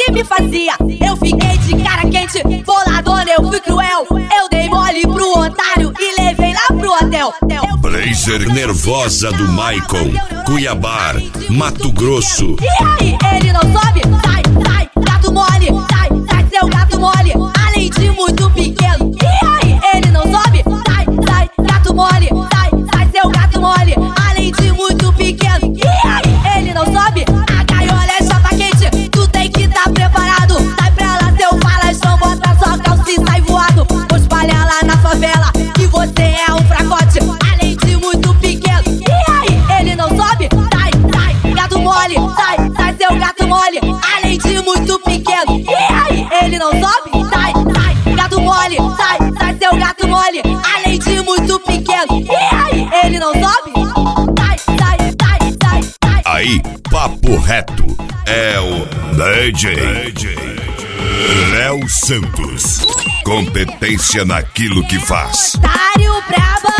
que me fazia. Eu fiquei de cara quente, boladona, eu fui cruel. Eu dei mole pro otário e levei lá pro hotel. Blazer nervosa do Maicon, Cuiabá, Mato Grosso. E aí, ele não sobe? Sai, sai, gato mole. Sai, sai, seu gato mole. Além de muito pequeno. E aí, ele não sobe? Sai, sai, gato mole. Sai, sai, seu gato mole. Além de muito pequeno. E aí, ele não sobe? A gaiola é chapa quente, tu tem que tá preparado. Sai pra lá, seu falastrão, bota sua calça e sai voado. Vou espalhar lá na favela que você é um fracote. Além de muito pequeno. E aí, ele não sobe? Sai, sai, gato mole. Sai, sai, seu gato mole. Além de muito pequeno. E aí, ele não sobe? Sai, sai, gato mole. Sai, sai, seu gato mole. Além de muito pequeno. E aí, ele não sobe? Sai, sai, sai, sai, sai. Aí, papo reto, é o DJ Léo Santos. Competência naquilo que faz. Otário braba.